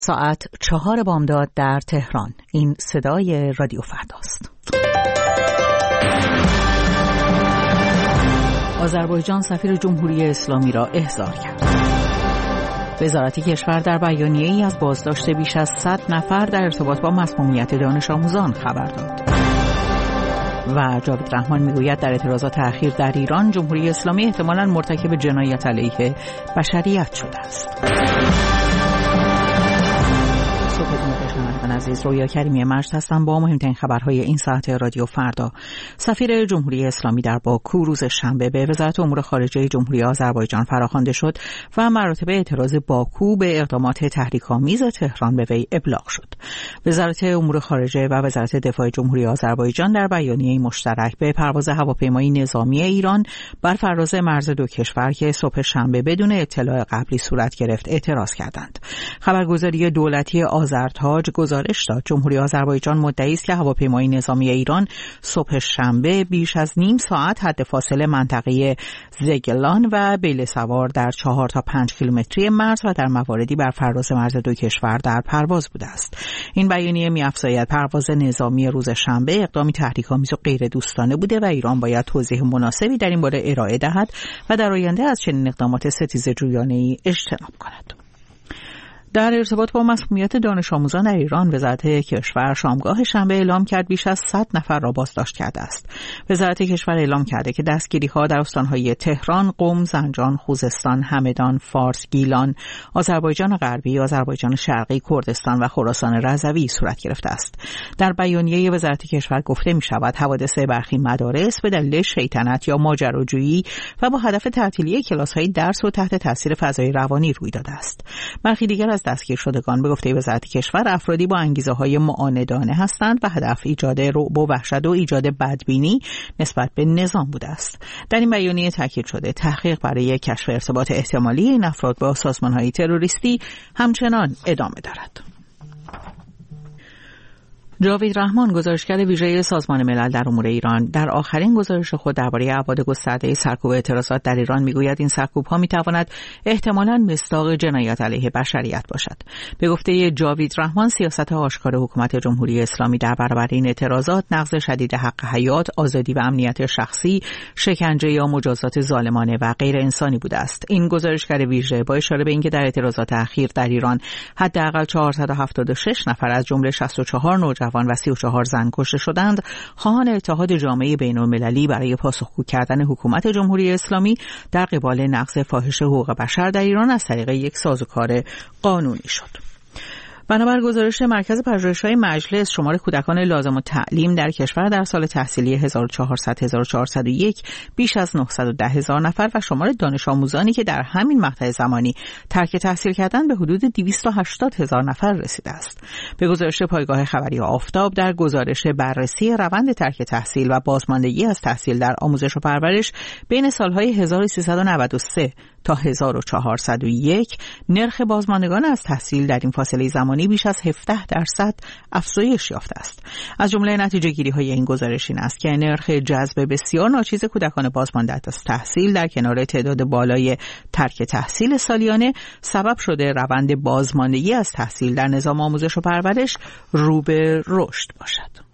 ساعت 4 بامداد در تهران. این صدای رادیو فرداست. آذربایجان سفیر جمهوری اسلامی را احضار کرد. وزارت کشور در بیانیه‌ای از بازداشت بیش از 100 نفر در ارتباط با مسمومیت دانش آموزان خبر داد. و جاوید رحمان میگوید در اعتراضات اخیر در ایران جمهوری اسلامی احتمالاً مرتکب جنایت علیه بشریت شده است. عزیز، رویا کریمی مجد هستم با مهمترین خبرهای این ساعت رادیو فردا. سفیر جمهوری اسلامی در باکو روز شنبه به وزارت امور خارجه جمهوری آذربایجان فراخوانده شد و مراتب اعتراض باکو به اقدامات تحریک‌آمیز تهران به وی ابلاغ شد. وزارت امور خارجه و وزارت دفاع جمهوری آذربایجان در بیانیه‌ای مشترک به پرواز هواپیمای نظامی ایران بر فراز مرز دو کشور که صبح شنبه بدون اطلاع قبلی صورت گرفت اعتراض کردند. خبرگزاری دولتی آذرتاج گزارش داد جمهوری آذربایجان مدعی است که هواپیمای نظامی ایران صبح شنبه بیش از نیم ساعت حد فاصله منطقه زگلان و بیل سوار در 4 تا 5 کیلومتری مرز و در مواردی بر فراز مرز دو کشور در پرواز بوده است. این بیانیه می‌افزاید پرواز نظامی روز شنبه اقدامی تحریک‌آمیز و غیر دوستانه بوده و ایران باید توضیح مناسبی در این باره ارائه دهد و در آینده از چنین اقدامات ستیزه‌جویانه‌ای اجتناب کند. در ارتباط با مسمومیت دانش آموزان در ایران وزارت کشور شامگاه شنبه اعلام کرد بیش از 100 نفر را بازداشت کرده است. وزارت کشور اعلام کرده که دستگیری‌ها در استان‌های تهران، قم، زنجان، خوزستان، همدان، فارس، گیلان، آذربایجان غربی، آذربایجان شرقی، کردستان و خراسان رضوی صورت گرفته است. در بیانیه وزارت کشور گفته می‌شود حوادث برخی مدارس به دلیل شیطنت یا ماجراجویی و با هدف تعطیلی کلاس‌های درس و تحت تاثیر فضای روانی روی داده است. برخی دیگر از دستگیر شدگان به گفته وزارت کشور افرادی با انگیزه‌های معاندانه هستند و هدف ایجاد رعب و وحشت و ایجاد بدبینی نسبت به نظام بوده است. در این بیانیه تاکید شده تحقیق برای کشف ارتباط احتمالی این افراد با سازمان‌های تروریستی همچنان ادامه دارد. جاوید رحمان، گزارشگر ویژه سازمان ملل در امور ایران، در آخرین گزارش خود درباره ابعاد گسترده سرکوب اعتراضات در ایران میگوید این سرکوب‌ها میتواند احتمالاً مصداق جنایت علیه بشریت باشد. به گفته جاوید رحمان، سیاست آشکار حکومت جمهوری اسلامی در برابر این اعتراضات نقض شدید حق حیات، آزادی و امنیت شخصی، شکنجه یا مجازات ظالمانه و غیر انسانی بوده است. این گزارشگر ویژه با اشاره به اینکه در اعتراضات اخیر در ایران حداقل 476 نفر از جمله 64 نوجوان و 34 زن کشته شدند، خواهان اتحاد جامعه بین‌المللی برای پاسخگو کردن حکومت جمهوری اسلامی در قبال نقض فاحش حقوق بشر در ایران از طریق یک سازوکار قانونی شد. بنابر گزارش مرکز پژوهش‌های مجلس، شمار کودکان لازم التعلیم در کشور در سال تحصیلی 1400-1401 بیش از 910,000 نفر و شمار دانش آموزانی که در همین مقطع زمانی ترک تحصیل کردند به حدود 280,000 نفر رسیده است. به گزارش پایگاه خبری آفتاب، در گزارش بررسی روند ترک تحصیل و بازماندگی از تحصیل در آموزش و پرورش بین سالهای 1393 تا 1401 نرخ بازماندگان از تحصیل در این فاصله زمانی بیش از 17% افزایش یافته است. از جمله نتیجه‌گیری‌های این گزارش این است که نرخ جذب بسیار ناچیز کودکان بازمانده از تحصیل در کنار تعداد بالای ترک تحصیل سالیانه سبب شده روند بازماندگی از تحصیل در نظام آموزش و پرورش رو به رشد باشد.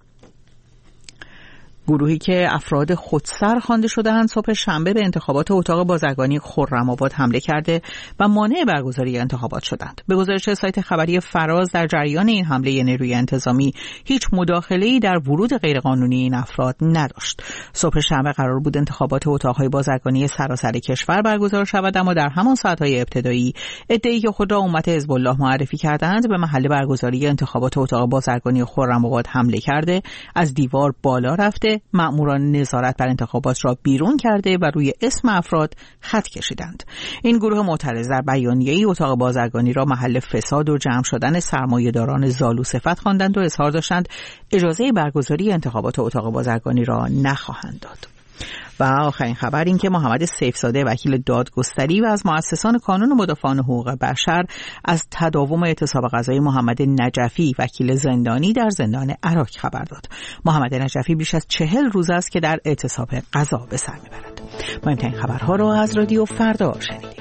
گروهی که افراد خودسر خوانده شده‌اند صبح شنبه به انتخابات اتاق بازرگانی خرم‌آباد حمله کرده و مانع برگزاری انتخابات شدند. به گزارش سایت خبری فراز، در جریان این حمله نیروی انتظامی هیچ مداخله‌ای در ورود غیرقانونی این افراد نداشت. صبح شنبه قرار بود انتخابات اتاق‌های بازرگانی سراسر کشور برگزار شود، اما در همان ساعت‌های ابتدایی عده‌ای که خود را امت حزب الله معرفی کردند به محل برگزاری انتخابات اتاق بازرگانی خرم‌آباد حمله کرده، از دیوار بالا رفته، مأموران نظارت بر انتخابات را بیرون کرده و روی اسم افراد خط کشیدند. این گروه معترض در بیانیه‌ای اتاق بازرگانی را محل فساد و جمع شدن سرمایه‌داران زالو صفت خواندند و اظهار داشتند اجازه برگزاری انتخابات اتاق بازرگانی را نخواهند داد. و آخرین خبر این که محمد سیفزاده، وکیل دادگستری و از مؤسسان کانون مدافعان حقوق بشر، از تداوم اعتصاب غذایی محمد نجفی، وکیل زندانی، در زندان عراق خبر داد. محمد نجفی بیش از 40 روز است که در اعتصاب غذا به سر میبرد. مهمترین خبرها را از رادیو فردا شنیدید.